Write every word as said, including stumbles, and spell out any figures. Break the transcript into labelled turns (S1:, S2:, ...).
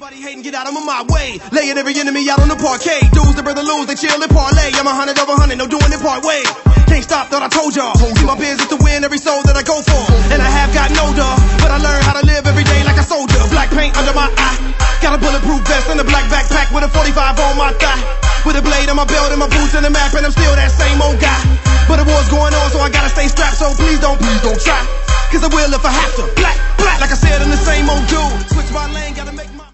S1: Anybody hating, get out of my way. Laying every enemy out on the parquet. Dudes that brother lose, they chill and parlay. I'm a hundred over hundred, no doing it part way. Can't stop, thought I told y'all. See my business to win every soul that I go for. And I have gotten older, but I learned how to live every day like a soldier. Black paint under my eye. Got a bulletproof vest and a black backpack with a forty-five on my thigh. With a blade on my belt and my boots and a map, and I'm still that same old guy. But the war's going on, so I gotta stay strapped. So please don't, please don't try. Cause I will if I have to. Black, black, like I said, I'm the same old dude. Switch my lane, gotta make